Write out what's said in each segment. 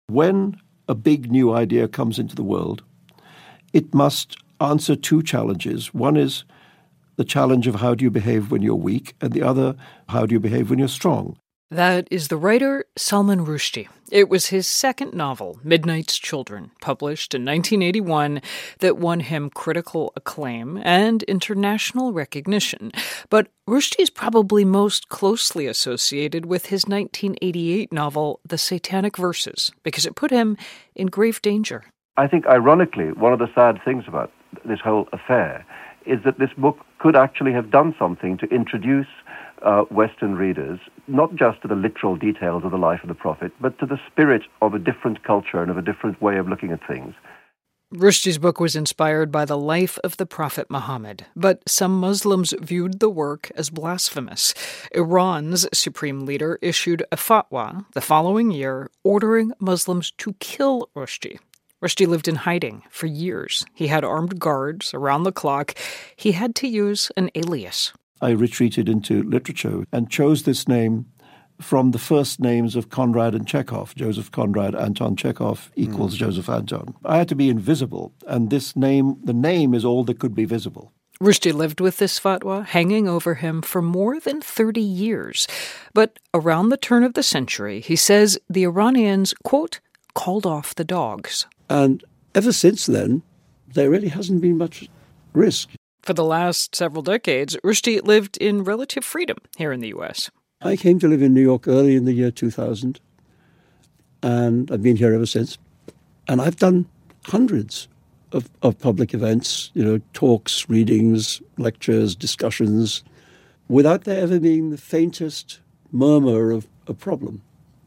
When a big new idea comes into the world, it must answer two challenges. One is the challenge of how do you behave when you're weak, and the other, how do you behave when you're strong. That is the writer Salman Rushdie. It was his second novel, Midnight's Children, published in 1981, that won him critical acclaim and international recognition. But Rushdie is probably most closely associated with his 1988 novel, The Satanic Verses, because it put him in grave danger. I think, ironically, one of the sad things about this whole affair is that this book could actually have done something to introduce Western readers, not just to the literal details of the life of the Prophet, but to the spirit of a different culture and of a different way of looking at things. Rushdie's book was inspired by the life of the Prophet Muhammad, but some Muslims viewed the work as blasphemous. Iran's supreme leader issued a fatwa the following year ordering Muslims to kill Rushdie. Rushdie lived in hiding for years. He had armed guards around the clock. He had to use an alias. I retreated into literature and chose this name from the first names of Conrad and Chekhov. Joseph Conrad, Anton Chekhov equals Joseph Anton. I had to be invisible, and this name, the name is all that could be visible. Rushdie lived with this fatwa hanging over him for more than 30 years. But around the turn of the century, he says the Iranians, quote, called off the dogs. And ever since then, there really hasn't been much risk. For the last several decades, Rushdie lived in relative freedom here in the U.S. I came to live in New York early in the year 2000, and I've been here ever since. And I've done hundreds of public events, talks, readings, lectures, discussions, without there ever being the faintest murmur of a problem.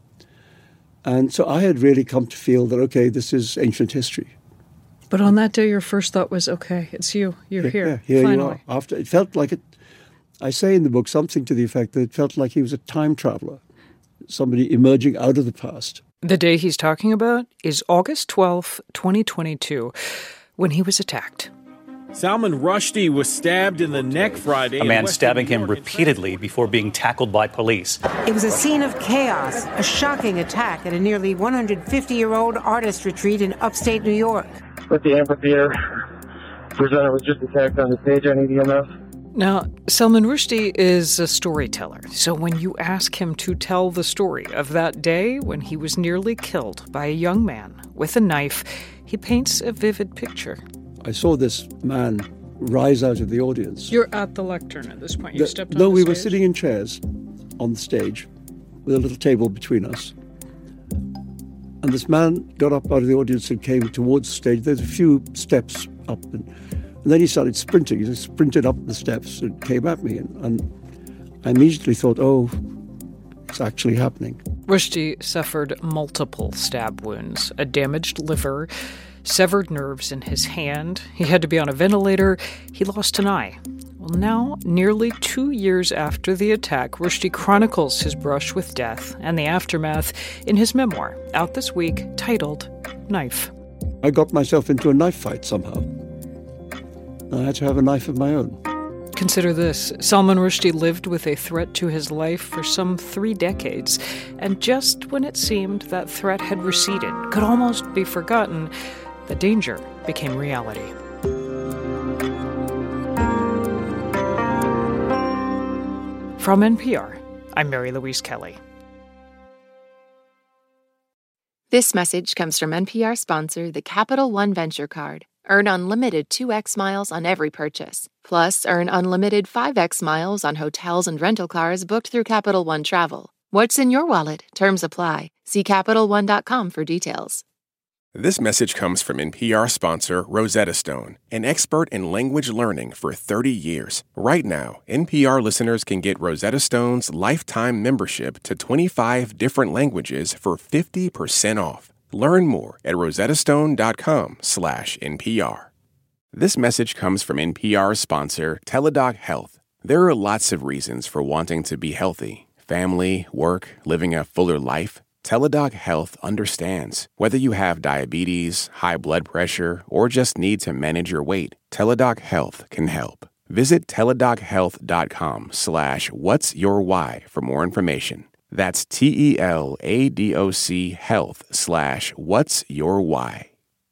And so I had really come to feel that, okay, this is ancient history. But on that day, your first thought was, okay, it's you. You're here. Yeah, here finally. You are. After it felt like it. I say in the book something to the effect that it felt like he was a time traveler, somebody emerging out of the past. The day he's talking about is August 12th, 2022, when he was attacked. Salman Rushdie was stabbed in the neck Friday. A man stabbing him repeatedly before being tackled by police. It was a scene of chaos, a shocking attack at a nearly 150-year-old artist retreat in upstate New York. But the amphitheater presenter was just attacked on the stage on EDMF. Now, Salman Rushdie is a storyteller, so when you ask him to tell the story of that day when he was nearly killed by a young man with a knife, he paints a vivid picture. I saw this man rise out of the audience. You're at the lectern at this point. You stepped on No, the we stage? were sitting in chairs on the stage with a little table between us. And this man got up out of the audience and came towards the stage. There's a few steps up. And then he started sprinting. He just sprinted up the steps and came at me. And I immediately thought, oh, it's actually happening. Rushdie suffered multiple stab wounds, a damaged liver, severed nerves in his hand. He had to be on a ventilator. He lost an eye. Well, now, nearly 2 years after the attack, Rushdie chronicles his brush with death and the aftermath in his memoir, out this week, titled Knife. I got myself into a knife fight somehow. I had to have a knife of my own. Consider this. Salman Rushdie lived with a threat to his life for some 3 decades, and just when it seemed that threat had receded, could almost be forgotten, the danger became reality. From NPR, I'm Mary Louise Kelly. This message comes from NPR sponsor, the Capital One Venture Card. Earn unlimited 2x miles on every purchase. Plus, earn unlimited 5x miles on hotels and rental cars booked through Capital One Travel. What's in your wallet? Terms apply. See CapitalOne.com for details. This message comes from NPR sponsor Rosetta Stone, an expert in language learning for 30 years. Right now, NPR listeners can get Rosetta Stone's lifetime membership to 25 different languages for 50% off. Learn more at rosettastone.com/NPR. This message comes from NPR sponsor Teladoc Health. There are lots of reasons for wanting to be healthy. Family, work, living a fuller life. Teladoc Health understands. Whether you have diabetes, high blood pressure, or just need to manage your weight, Teladoc Health can help. Visit teladochealth.com/what'syourwhy for more information. That's TELADOC health/what's your why.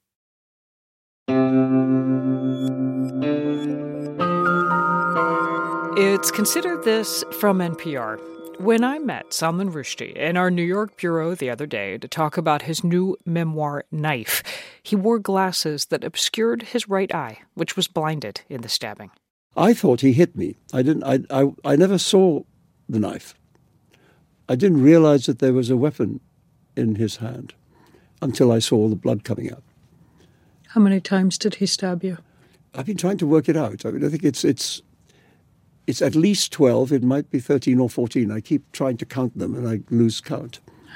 It's Consider This from NPR. When I met Salman Rushdie in our New York bureau the other day to talk about his new memoir, Knife, he wore glasses that obscured his right eye, which was blinded in the stabbing. I thought he hit me. I never saw the knife. I didn't realize that there was a weapon in his hand until I saw the blood coming out. How many times did he stab you? I've been trying to work it out. I mean, I think it's at least 12. It might be 13 or 14. I keep trying to count them and I lose count.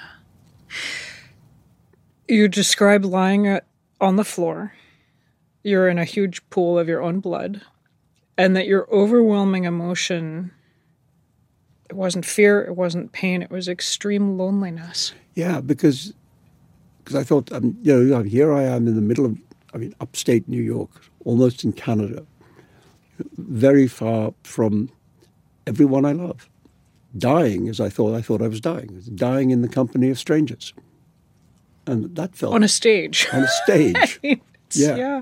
You describe lying on the floor. You're in a huge pool of your own blood. And that your overwhelming emotion, it wasn't fear, it wasn't pain, it was extreme loneliness. Yeah, because I thought, here I am in the middle of, upstate New York, almost in Canada, very far from everyone I love. Dying as I thought I was dying. Dying in the company of strangers. And that felt... On a stage. On a stage. Yeah.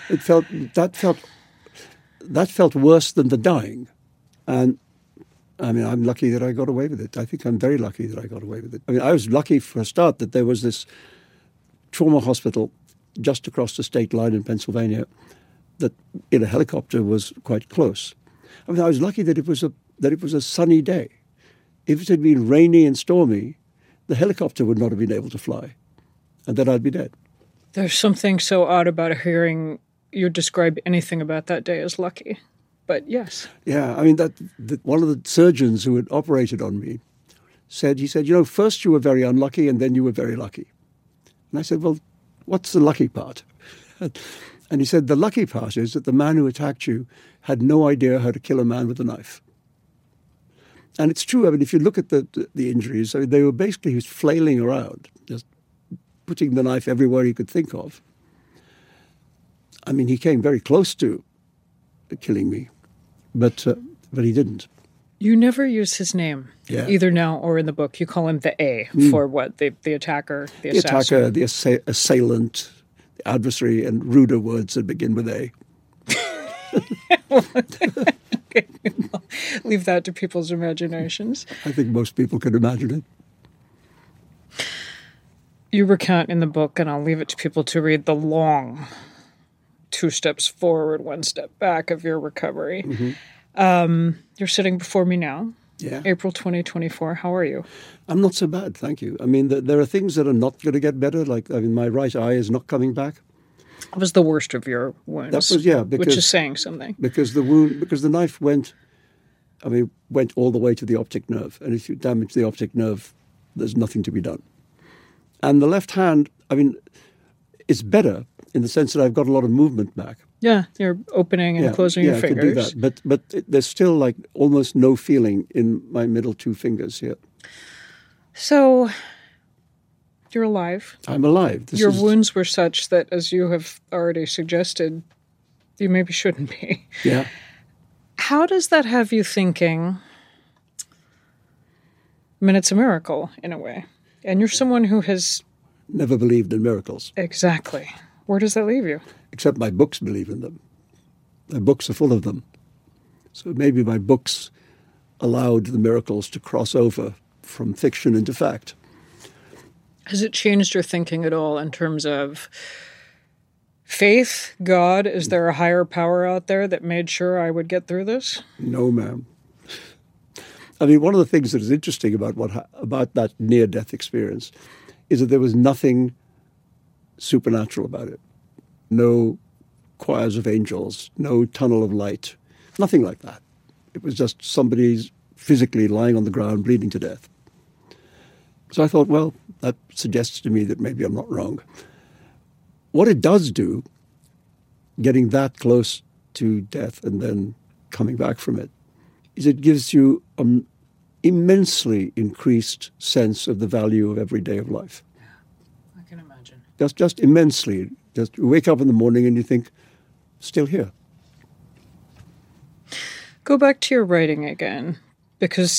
That felt worse than the dying. And, I'm lucky that I got away with it. I think I'm very lucky that I got away with it. I was lucky for a start that there was this trauma hospital just across the state line in Pennsylvania that in a helicopter was quite close. I was lucky that it was a sunny day. If it had been rainy and stormy, the helicopter would not have been able to fly, and then I'd be dead. There's something so odd about hearing you describe anything about that day as lucky, but yes. Yeah, that one of the surgeons who had operated on me said, first you were very unlucky and then you were very lucky. And I said, well, what's the lucky part? And he said, the lucky part is that the man who attacked you had no idea how to kill a man with a knife. And it's true. If you look at the injuries, they were basically, he was flailing around, just putting the knife everywhere he could think of. He came very close to killing me, but he didn't. You never use his name, either now or in the book. You call him the A for what? The attacker, the assassin? The attacker, the assailant, the adversary, and ruder words that begin with A. Okay, well, leave that to people's imaginations. I think most people can imagine it. You recount in the book, and I'll leave it to people to read, the long 2 steps forward, 1 step back of your recovery. Mm-hmm. You're sitting before me now, April 2024. How are you? I'm not so bad, thank you. There are things that are not going to get better, like my right eye is not coming back. It was the worst of your wounds. That was, which is saying something. Because the knife went all the way to the optic nerve. And if you damage the optic nerve, there's nothing to be done. And the left hand, it's better in the sense that I've got a lot of movement back. Yeah, you're opening and closing your fingers. Yeah, I can do that. But there's still almost no feeling in my middle 2 fingers here. So... You're alive. I'm alive. Your wounds were such that, as you have already suggested, you maybe shouldn't be. Yeah. How does that have you thinking? It's a miracle, in a way. And you're someone who has... never believed in miracles. Exactly. Where does that leave you? Except my books believe in them. My books are full of them. So maybe my books allowed the miracles to cross over from fiction into fact. Has it changed your thinking at all in terms of faith, God? Is there a higher power out there that made sure I would get through this? No, ma'am. One of the things that is interesting about that near-death experience is that there was nothing supernatural about it. No choirs of angels, no tunnel of light, nothing like that. It was just somebody physically lying on the ground bleeding to death. So I thought, well, that suggests to me that maybe I'm not wrong. What it does do, getting that close to death and then coming back from it, is it gives you an immensely increased sense of the value of every day of life. Yeah, I can imagine. Just immensely. Just you wake up in the morning and you think, still here. Go back to your writing again, because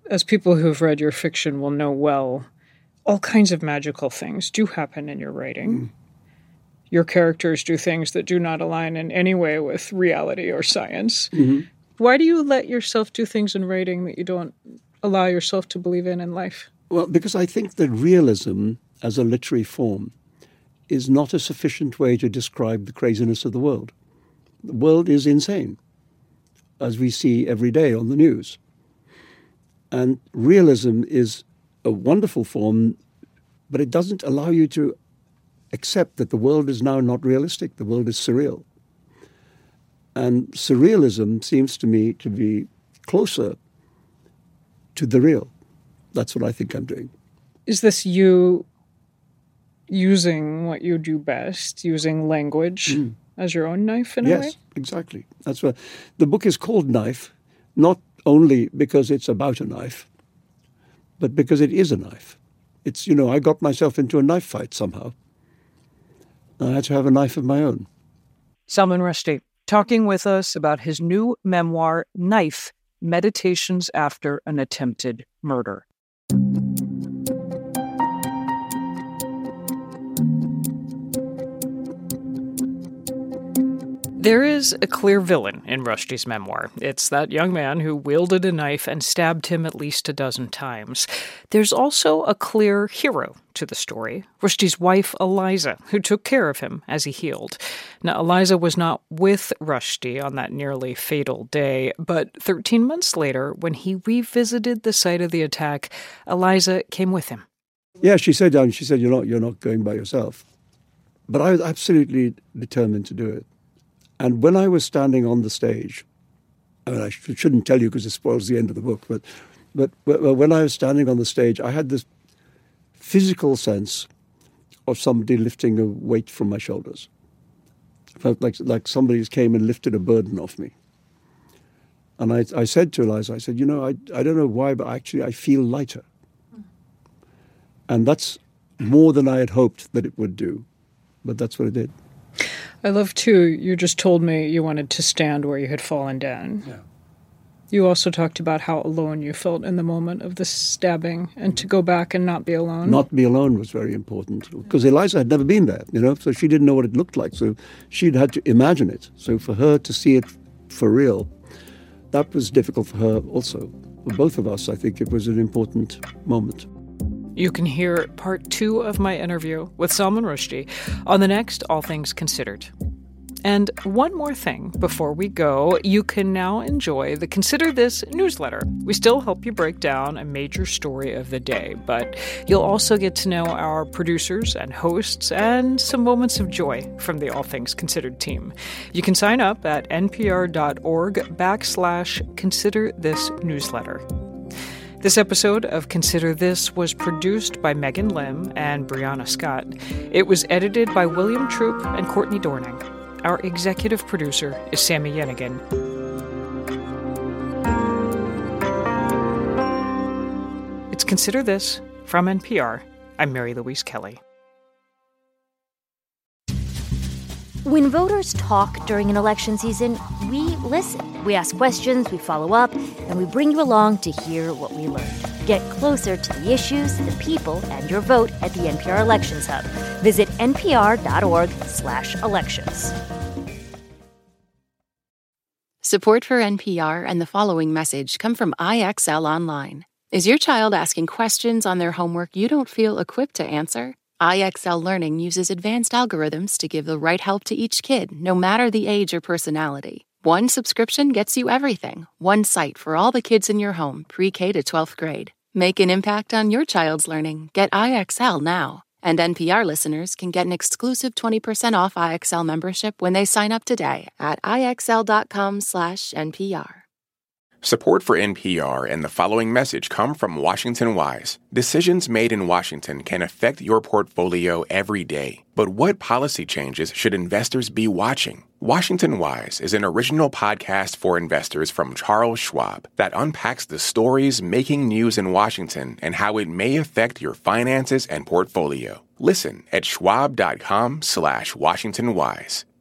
as people who've read your fiction will know well, all kinds of magical things do happen in your writing. Your characters do things that do not align in any way with reality or science. Why do you let yourself do things in writing that you don't allow yourself to believe in life? Well, because I think that realism as a literary form is not a sufficient way to describe the craziness of the world. The world is insane, as we see every day on the news. And realism is a wonderful form, but it doesn't allow you to accept that the world is now not realistic. The world is surreal. And surrealism seems to me to be closer to the real. That's what I think I'm doing. Is this you using what you do best, using language as your own knife in a way? Yes, exactly. That's what the book is called Knife, not only because it's about a knife, but because it is a knife. It's, I got myself into a knife fight somehow. I had to have a knife of my own. Salman Rushdie, talking with us about his new memoir, Knife, Meditations After an Attempted Murder. There is a clear villain in Rushdie's memoir. It's that young man who wielded a knife and stabbed him at least a dozen times. There's also a clear hero to the story, Rushdie's wife, Eliza, who took care of him as he healed. Now, Eliza was not with Rushdie on that nearly fatal day, but 13 months later, when he revisited the site of the attack, Eliza came with him. Yeah, she said, you're not going by yourself. But I was absolutely determined to do it. And when I was standing on the stage, I shouldn't tell you because it spoils the end of the book, but when I was standing on the stage, I had this physical sense of somebody lifting a weight from my shoulders. I felt like somebody came and lifted a burden off me. And I said to Eliza, I said, I don't know why, but actually I feel lighter. And that's more than I had hoped that it would do. But that's what it did. I love, too, you just told me you wanted to stand where you had fallen down. Yeah. You also talked about how alone you felt in the moment of the stabbing and to go back and not be alone. Not be alone was very important because Eliza had never been there, so she didn't know what it looked like. So she'd had to imagine it. So for her to see it for real, that was difficult for her also. For both of us, I think it was an important moment. You can hear part 2 of my interview with Salman Rushdie on the next All Things Considered. And one more thing before we go, you can now enjoy the Consider This newsletter. We still help you break down a major story of the day, but you'll also get to know our producers and hosts and some moments of joy from the All Things Considered team. You can sign up at npr.org/Consider This newsletter. This episode of Consider This was produced by Megan Lim and Brianna Scott. It was edited by William Troop and Courtney Dorning. Our executive producer is Sammy Yenigan. It's Consider This from NPR. I'm Mary Louise Kelly. When voters talk during an election season, we listen. We ask questions, we follow up, and we bring you along to hear what we learned. Get closer to the issues, the people, and your vote at the NPR Elections Hub. Visit npr.org/elections. Support for NPR and the following message come from IXL Online. Is your child asking questions on their homework you don't feel equipped to answer? IXL Learning uses advanced algorithms to give the right help to each kid, no matter the age or personality. One subscription gets you everything. One site for all the kids in your home, pre-K to 12th grade. Make an impact on your child's learning. Get IXL now. And NPR listeners can get an exclusive 20% off IXL membership when they sign up today at IXL.com/NPR. Support for NPR and the following message come from Washington Wise. Decisions made in Washington can affect your portfolio every day. But what policy changes should investors be watching? Washington Wise is an original podcast for investors from Charles Schwab that unpacks the stories making news in Washington and how it may affect your finances and portfolio. Listen at schwab.com/WashingtonWise.